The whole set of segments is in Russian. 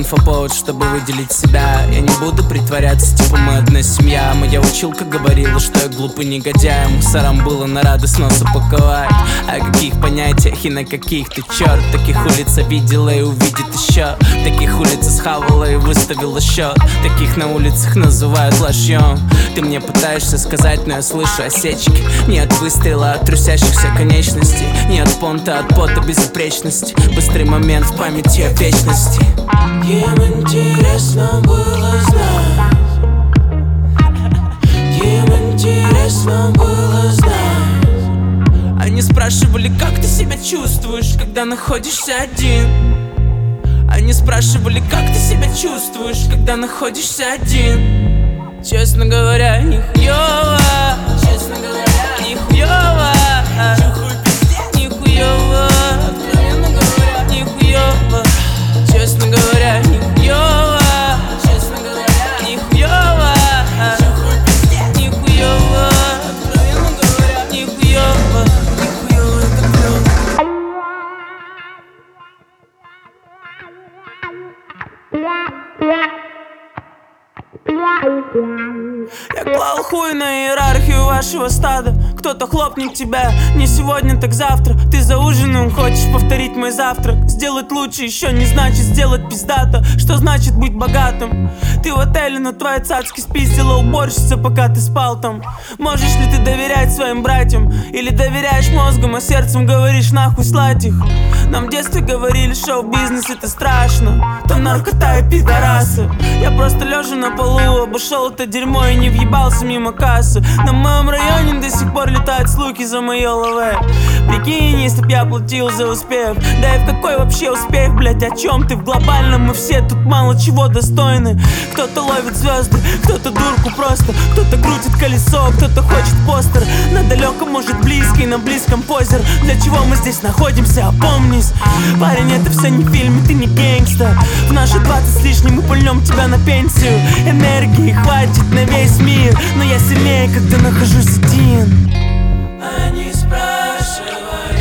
инфоповод, чтобы выделить себя. Я не буду притворяться, типа мы одна семья. Моя училка говорила, что я глупый негодяй. Мусорам было на радость нос упаковать. О каких понятиях и на каких ты черт? Таких улиц видела и увидит еще. Таких улиц схавала и выставила счет. Таких на улицах называют лошьем. Ты мне пытаешься сказать, но я слышу осечки. Не от выстрела, от трясящихся конечностей. Не от понта, от пота безупречности. Быстрый момент в памяти о вечности. Им интересно было знать. Им интересно было знать. Они спрашивали, как ты себя чувствуешь, когда находишься один. Они спрашивали, как ты себя чувствуешь, когда находишься один. Честно говоря, нихуёво. Честно говоря, нихуёво. Нихуёво. Откровенно говоря, нихуёво. Честно говоря, нихуёво. Честно говоря, нихуёво. Нихуёво. Откровенно говоря, нихуёво. Нихуёво это клёво. Я клал хуй на иерархию вашего стада. Кто-то хлопнет тебя, не сегодня, так завтра. Ты за ужином хочешь повторить мой завтрак. Сделать лучше еще не значит сделать пиздато. Что значит быть богатым? Ты в отеле, но твоя цацки спиздила уборщица, пока ты спал там. Можешь ли ты доверять своим братьям? Или доверяешь мозгом, а сердцем говоришь нахуй слать их? Нам в детстве говорили, шоу-бизнес это страшно. Там наркота и пидорасы. Я просто лежа на полу обошел это дерьмо и не въебался мимо кассы. На моем районе до сих пор летают слухи за мое лаве. Прикинь, если б я платил за успех. Да и в какой вообще успех, блять, о чем ты? В глобальном мы все тут мало чего достойны. Кто-то ловит звезды, кто-то дурку просто. Кто-то крутит колесо, кто-то хочет постер. На далеком, может близкий, на близком позер. Для чего мы здесь находимся, опомнись. Парень, это все не фильм, и ты не гэнгста. В наши 20 с лишним мы пульнем тебя на пенсию. Энергии хватит на весь мир, но я сильнее, когда нахожусь один. Они спрашивали.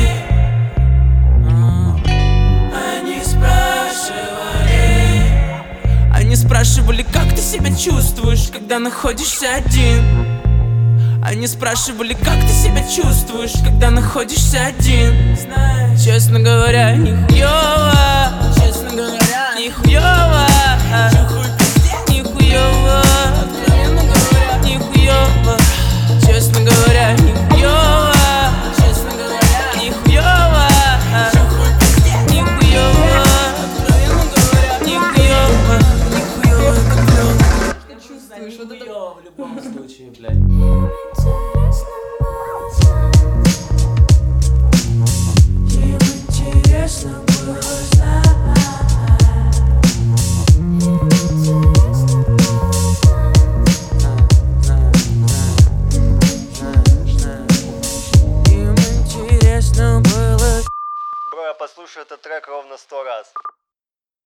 Они спрашивали. Они спрашивали, как ты себя чувствуешь, когда находишься один. Они спрашивали, как ты себя чувствуешь, когда находишься один. Честно говоря, нихуёво. Честно говоря, нихуёво. Нихуёво. Откровенно говоря, нихуёво. Честно говоря, нихуёво. Честно говоря, нихуёво. Нихуёво. Откровенно говоря, нихуёво. Нихуёво это клёво. Ты чувствуешь вот это в любом случае, блядь. Им интересно было знать. Им интересно было. Бро, я послушаю этот трек ровно 100 раз.